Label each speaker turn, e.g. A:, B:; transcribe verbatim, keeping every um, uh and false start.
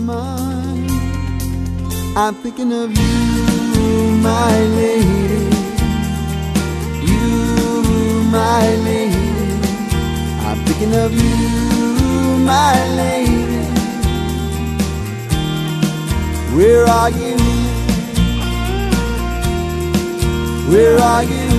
A: mind. I'm thinking of you, my lady. You, my lady. I'm thinking of you, my lady. Where are you? Where are you?